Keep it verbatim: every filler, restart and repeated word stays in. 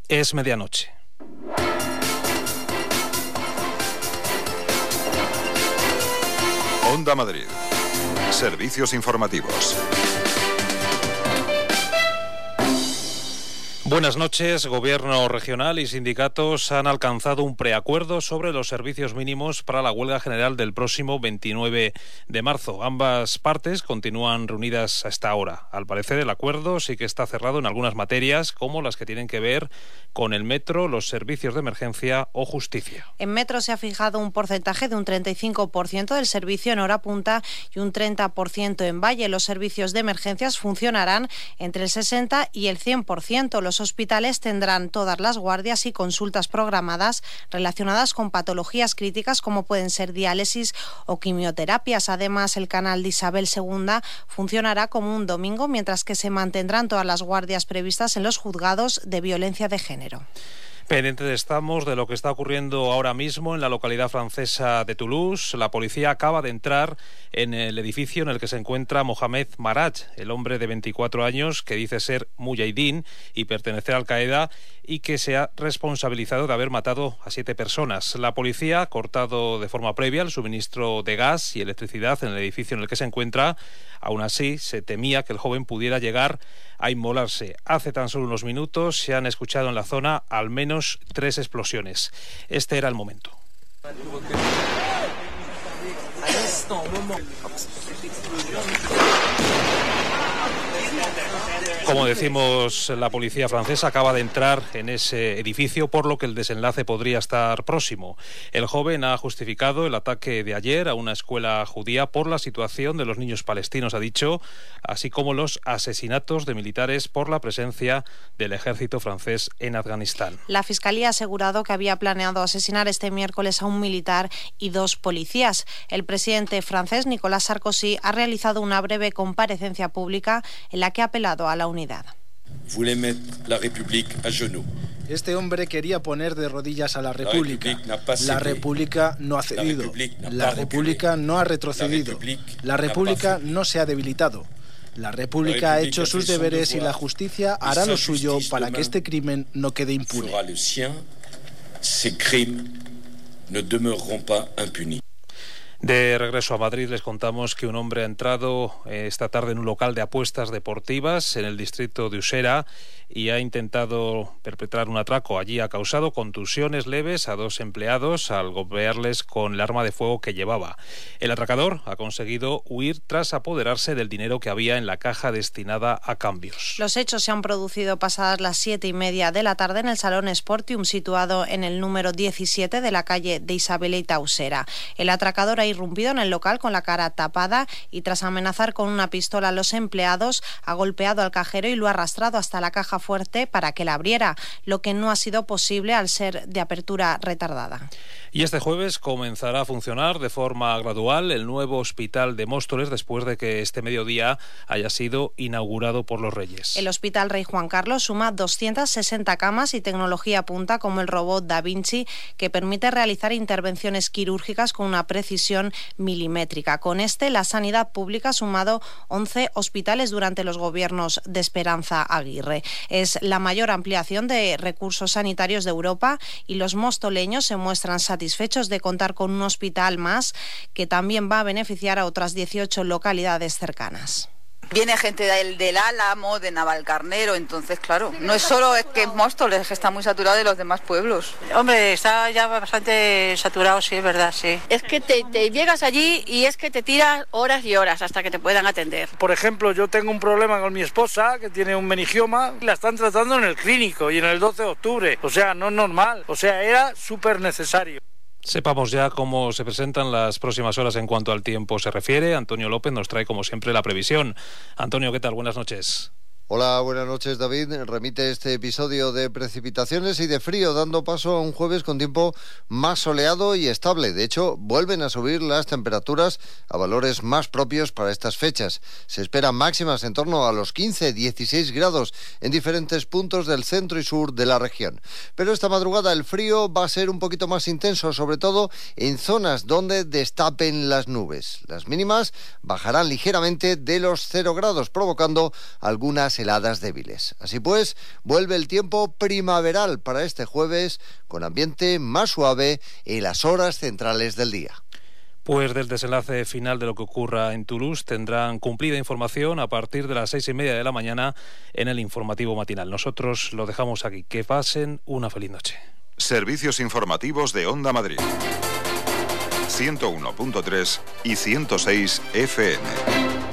Es medianoche. Onda Madrid. Servicios informativos. Buenas noches. Gobierno regional y sindicatos han alcanzado un preacuerdo sobre los servicios mínimos para la huelga general del próximo veintinueve de marzo. Ambas partes continúan reunidas hasta ahora. Al parecer, el acuerdo sí que está cerrado en algunas materias, como las que tienen que ver con el metro, los servicios de emergencia o justicia. En metro se ha fijado un porcentaje de un treinta y cinco por ciento del servicio en hora punta y un treinta por ciento en valle. Los servicios de emergencias funcionarán entre el sesenta y el cien por ciento. Los hospitales tendrán todas las guardias y consultas programadas relacionadas con patologías críticas como pueden ser diálisis o quimioterapias. Además, el canal de Isabel segunda funcionará como un domingo, mientras que se mantendrán todas las guardias previstas en los juzgados de violencia de género. Pendientes estamos de lo que está ocurriendo ahora mismo en la localidad francesa de Toulouse. La policía acaba de entrar en el edificio en el que se encuentra Mohamed Maraj, el hombre de veinticuatro años que dice ser muyahidín y pertenecer a Al-Qaeda y que se ha responsabilizado de haber matado a siete personas. La policía ha cortado de forma previa el suministro de gas y electricidad en el edificio en el que se encuentra. Aún así, se temía que el joven pudiera llegar a inmolarse. Hace tan solo unos minutos se han escuchado en la zona al menos tres explosiones. Este era el momento. Como decimos, la policía francesa acaba de entrar en ese edificio, por lo que el desenlace podría estar próximo. El joven ha justificado el ataque de ayer a una escuela judía por la situación de los niños palestinos, ha dicho, así como los asesinatos de militares por la presencia del ejército francés en Afganistán. La Fiscalía ha asegurado que había planeado asesinar este miércoles a un militar y dos policías. El presidente francés, Nicolas Sarkozy, ha realizado una breve comparecencia pública en la que ha apelado a la unidad. Este hombre quería poner de rodillas a la República. La República no ha cedido. La República no ha retrocedido. La República no se ha debilitado. La República ha hecho sus deberes y la justicia hará lo suyo para que este crimen no quede impune. De regreso a Madrid les contamos que un hombre ha entrado eh, esta tarde en un local de apuestas deportivas en el distrito de Usera y ha intentado perpetrar un atraco. Allí ha causado contusiones leves a dos empleados al golpearles con el arma de fuego que llevaba. El atracador ha conseguido huir tras apoderarse del dinero que había en la caja destinada a cambios. Los hechos se han producido pasadas las siete y media de la tarde en el Salón Sportium, situado en el número diecisiete de la calle de Isabelita Usera. El atracador ha irrumpido en el local con la cara tapada y tras amenazar con una pistola a los empleados ha golpeado al cajero y lo ha arrastrado hasta la caja fuerte para que la abriera, lo que no ha sido posible al ser de apertura retardada. Y este jueves comenzará a funcionar de forma gradual el nuevo hospital de Móstoles después de que este mediodía haya sido inaugurado por los Reyes. El Hospital Rey Juan Carlos suma doscientas sesenta camas y tecnología punta como el robot Da Vinci, que permite realizar intervenciones quirúrgicas con una precisión milimétrica. Con este, la sanidad pública ha sumado once hospitales durante los gobiernos de Esperanza Aguirre. Es la mayor ampliación de recursos sanitarios de Europa y los mostoleños se muestran satisfechos de contar con un hospital más que también va a beneficiar a otras dieciocho localidades cercanas. Viene gente del, del Álamo, de Navalcarnero, entonces claro, no es solo es que es Móstoles, es que está muy saturado de los demás pueblos. Hombre, está ya bastante saturado, sí, es verdad, sí. Es que te, te llegas allí y es que te tiras horas y horas hasta que te puedan atender. Por ejemplo, yo tengo un problema con mi esposa que tiene un meningioma, la están tratando en el clínico y en el doce de octubre, o sea, no es normal, o sea, era súper necesario. Sepamos ya cómo se presentan las próximas horas en cuanto al tiempo se refiere. Antonio López nos trae como siempre la previsión. Antonio, ¿qué tal? Buenas noches. Hola, buenas noches, David. Remite este episodio de precipitaciones y de frío, dando paso a un jueves con tiempo más soleado y estable. De hecho, vuelven a subir las temperaturas a valores más propios para estas fechas. Se esperan máximas en torno a los quince a dieciséis grados en diferentes puntos del centro y sur de la región. Pero esta madrugada el frío va a ser un poquito más intenso, sobre todo en zonas donde destapen las nubes. Las mínimas bajarán ligeramente de los cero grados, provocando algunas las heladas débiles. Así pues, vuelve el tiempo primaveral para este jueves, con ambiente más suave en las horas centrales del día. Pues del desenlace final de lo que ocurra en Toulouse tendrán cumplida información a partir de las seis y media de la mañana en el informativo matinal. Nosotros lo dejamos aquí. Que pasen una feliz noche. Servicios informativos de Onda Madrid. ciento uno punto tres y ciento seis F M.